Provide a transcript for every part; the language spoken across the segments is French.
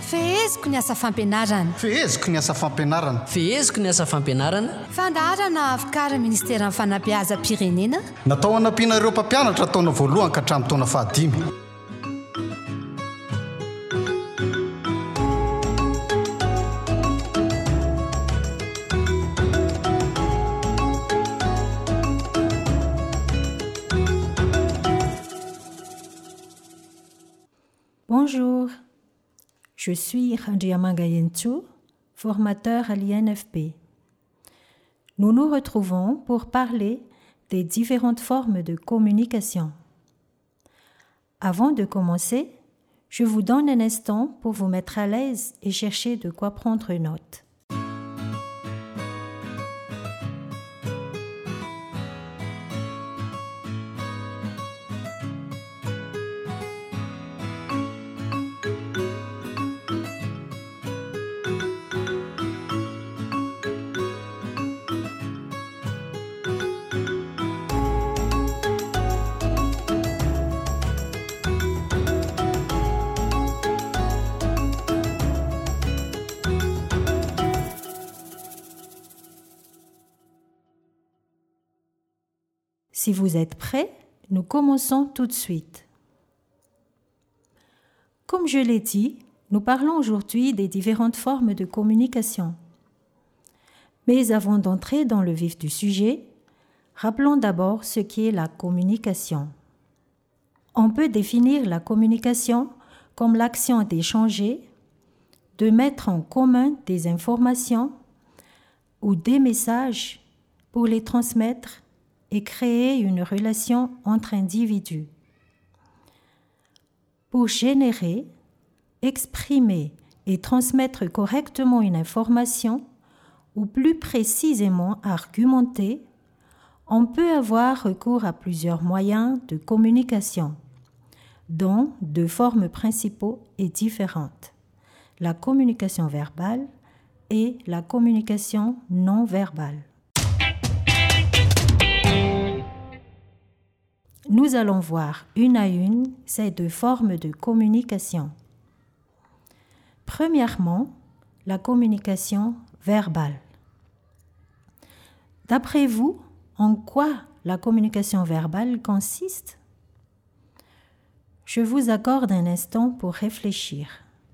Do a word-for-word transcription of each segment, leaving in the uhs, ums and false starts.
feheziko ny asa fampianarana feheziko ny asa fampianarana feheziko ny asa fampianarana fandarana avokarin'ny ministera amin'ny fanabeazam-pirenena natao hanampiana ireo mpampianatra taona voalohany ka hatramin'ny taona fahadimy. Bonjour, je suis Randriamanga Yentu, formateur à l'I N F P. Nous nous retrouvons pour parler des différentes formes de communication. Avant de commencer, je vous donne un instant pour vous mettre à l'aise et chercher de quoi prendre note. Si vous êtes prêts, nous commençons tout de suite. Comme je l'ai dit, nous parlons aujourd'hui des différentes formes de communication. Mais avant d'entrer dans le vif du sujet, rappelons d'abord ce qu'est la communication. On peut définir la communication comme l'action d'échanger, de mettre en commun des informations ou des messages pour les transmettre et créer une relation entre individus. Pour générer, exprimer et transmettre correctement une information, ou plus précisément argumenter, on peut avoir recours à plusieurs moyens de communication, dont deux formes principaux et différentes, la communication verbale et la communication non verbale. Nous allons voir une à une ces deux formes de communication. Premièrement, la communication verbale. D'après vous, en quoi la communication verbale consiste? Je vous accorde un instant pour réfléchir.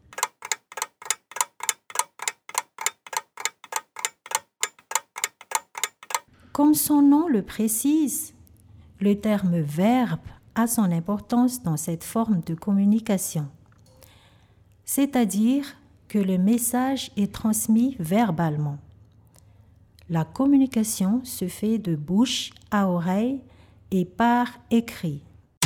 Comme son nom le précise, le terme « verbe » a son importance dans cette forme de communication, c'est-à-dire que le message est transmis verbalement. La communication se fait de bouche à oreille et par écrit.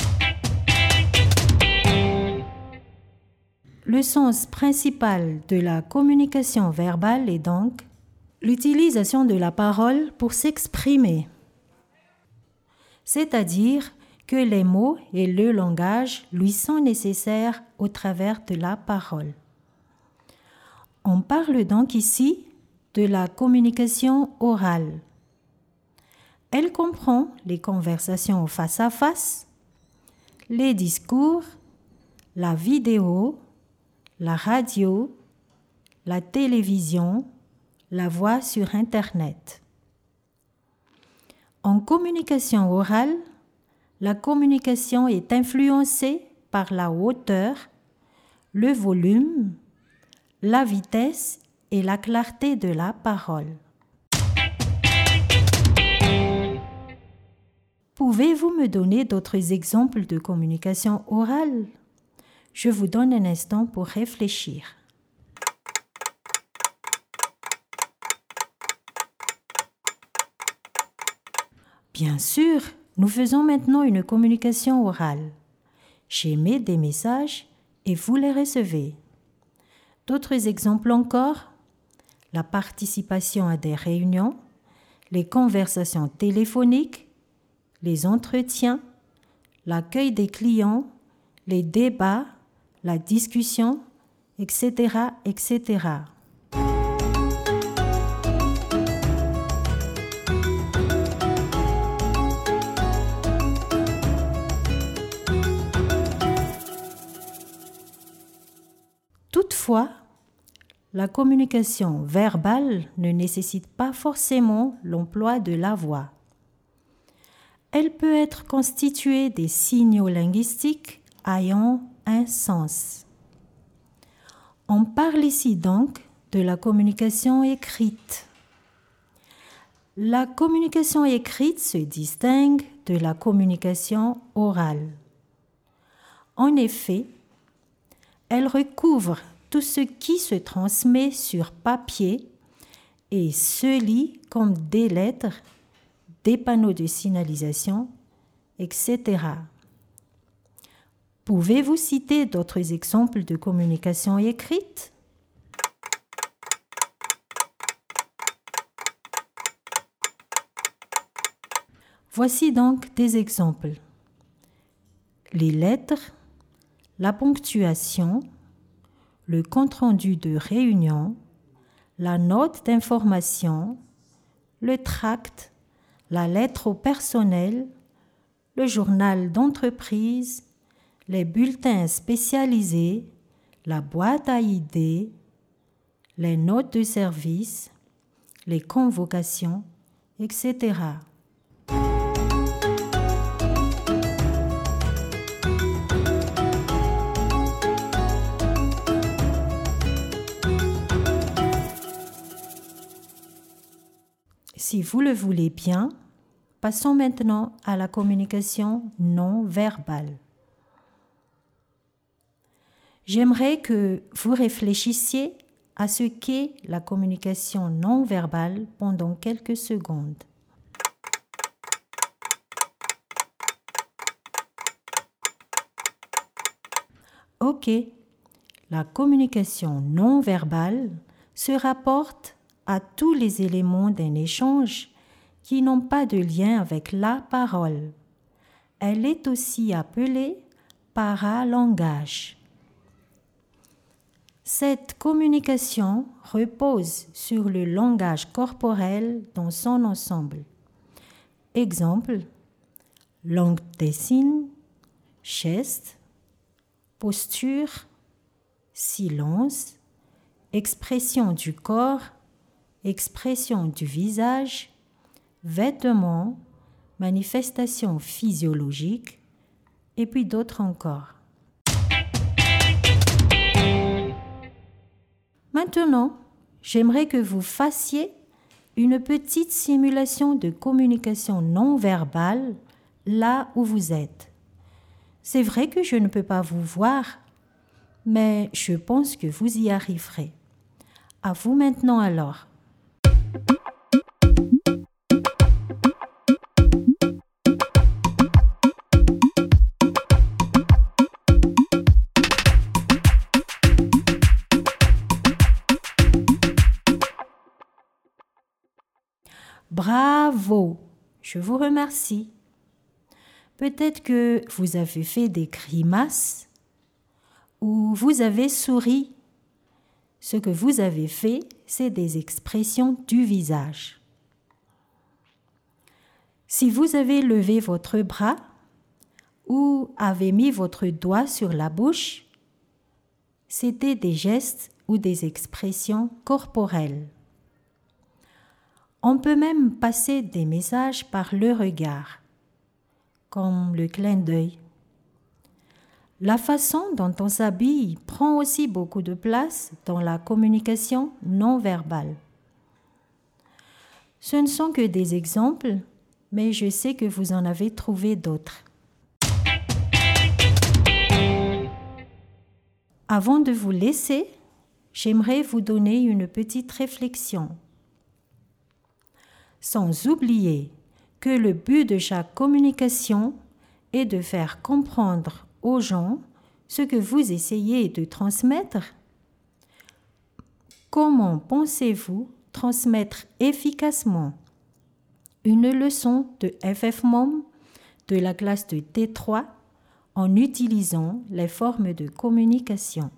Le sens principal de la communication verbale est donc l'utilisation de la parole pour s'exprimer, c'est-à-dire que les mots et le langage lui sont nécessaires au travers de la parole. On parle donc ici de la communication orale. Elle comprend les conversations face à face, les discours, la vidéo, la radio, la télévision, la voix sur Internet. En communication orale, la communication est influencée par la hauteur, le volume, la vitesse et la clarté de la parole. Pouvez-vous me donner d'autres exemples de communication orale? Je vous donne un instant pour réfléchir. Bien sûr, nous faisons maintenant une communication orale. J'émets des messages et vous les recevez. D'autres exemples encore, la participation à des réunions, les conversations téléphoniques, les entretiens, l'accueil des clients, les débats, la discussion, et cetera, et cetera. Toutefois, la communication verbale ne nécessite pas forcément l'emploi de la voix. Elle peut être constituée des signaux linguistiques ayant un sens. On parle ici donc de la communication écrite. La communication écrite se distingue de la communication orale. En effet, elle recouvre tout ce qui se transmet sur papier et se lit comme des lettres, des panneaux de signalisation, et cetera. Pouvez-vous citer d'autres exemples de communication écrite? Voici donc des exemples. Les lettres, la ponctuation, le compte-rendu de réunion, la note d'information, le tract, la lettre au personnel, le journal d'entreprise, les bulletins spécialisés, la boîte à idées, les notes de service, les convocations, et cetera. Si vous le voulez bien, passons maintenant à la communication non verbale. J'aimerais que vous réfléchissiez à ce qu'est la communication non verbale pendant quelques secondes. Ok, la communication non verbale se rapporte à tous les éléments d'un échange qui n'ont pas de lien avec la parole. Elle est aussi appelée paralangage. Cette communication repose sur le langage corporel dans son ensemble. Exemple, langue des signes, gestes, posture, silence, expression du corps, expression du visage, vêtements, manifestations physiologiques, et puis d'autres encore. Maintenant, j'aimerais que vous fassiez une petite simulation de communication non verbale là où vous êtes. C'est vrai que je ne peux pas vous voir, mais je pense que vous y arriverez. À vous maintenant alors. Bravo! Je vous remercie. Peut-être que vous avez fait des grimaces ou vous avez souri. Ce que vous avez fait, c'est des expressions du visage. Si vous avez levé votre bras ou avez mis votre doigt sur la bouche, c'était des gestes ou des expressions corporelles. On peut même passer des messages par le regard, comme le clin d'œil. La façon dont on s'habille prend aussi beaucoup de place dans la communication non verbale. Ce ne sont que des exemples, mais je sais que vous en avez trouvé d'autres. Avant de vous laisser, j'aimerais vous donner une petite réflexion. Sans oublier que le but de chaque communication est de faire comprendre aux gens ce que vous essayez de transmettre. Comment pensez-vous transmettre efficacement une leçon de F F M O M de la classe de T trois en utilisant les formes de communication?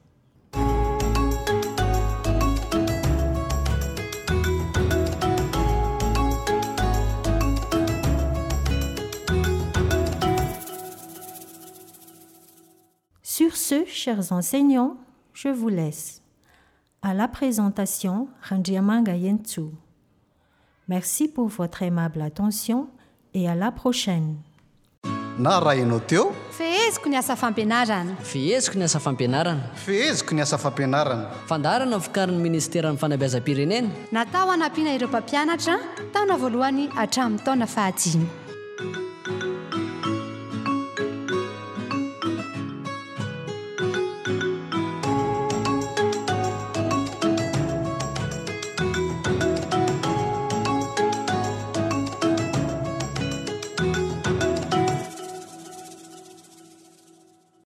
Sur ce, chers enseignants, je vous laisse. À la présentation, Randriamanga Yentsu. Merci pour votre aimable attention et à la prochaine. Na raha ianao teo feheziko ny asa fampianarana fiheziko ny asa fampianarana feheziko ny asa fampianarana fandarana vokarin'ny ministera ny fanabeazam-pirenena natao hanampiana ireo mpampianatra taona voalohany hatramin'ny taona fahadimy